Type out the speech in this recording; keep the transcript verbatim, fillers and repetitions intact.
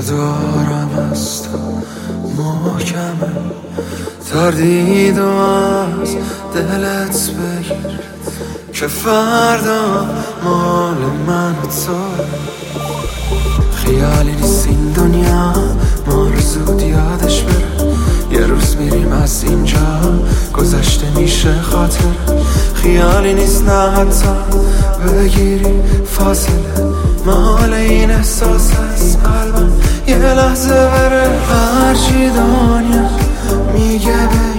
دارم از تو محکمه، تردید و از دلت بگیر که فردا مال من و تو. خیالی نیست این دنیا ما رو زود یادش بره، یه روز میریم از اینجا گذشته میشه خاطر. خیالی نیست نه حتی بگیری فاصله، مال این احساس از قلبم یه لحظه بره. هرچی دنیا میگه